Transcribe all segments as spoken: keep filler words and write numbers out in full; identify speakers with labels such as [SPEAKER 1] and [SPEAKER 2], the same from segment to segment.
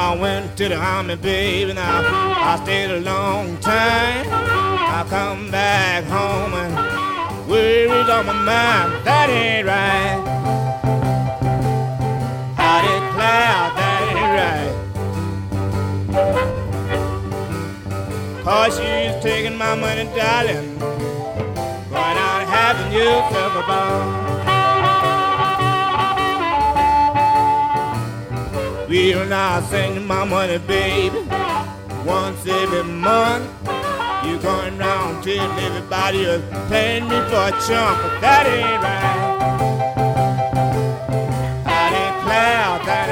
[SPEAKER 1] I went to the army, baby. Now I stayed a long time. I come back home and worries on my mind. That ain't right. I declare that ain't right. Cause she's taking my money, darling. Going out and having yourself a ball. We'll now send my money, baby, once every month. You going round telling everybody you're paying me for a chump, but that ain't right. I declare that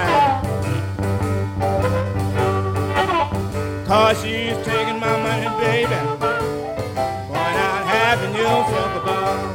[SPEAKER 1] ain't right. Cause she's taking my money, baby, going out having yourself a ball.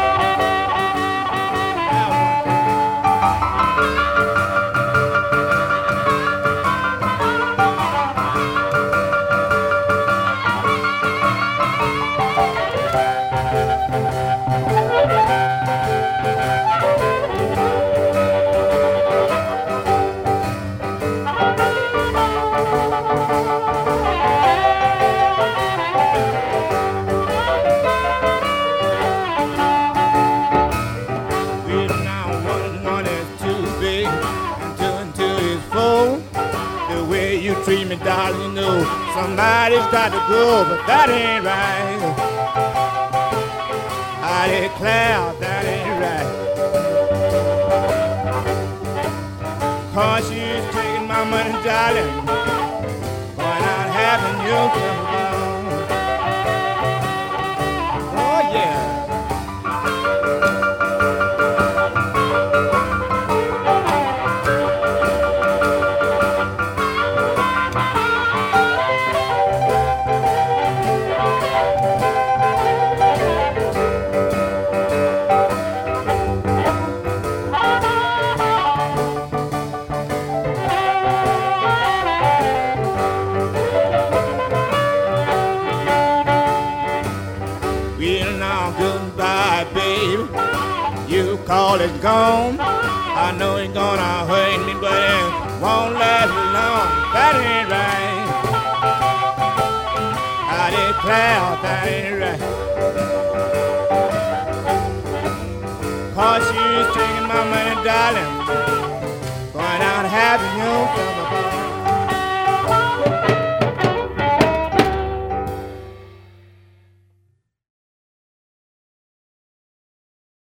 [SPEAKER 1] Treat me, darling, you know somebody's got to go, but that ain't right. I declare that ain't right. Cause she's taking my money, darling, going out having you come. Oh yeah. Well, now goodbye, baby. You call it gone. I know it's gonna hurt me, but it won't last long. That ain't right. I declare that ain't right. Cause she's taking my money, darling, going out having your summer.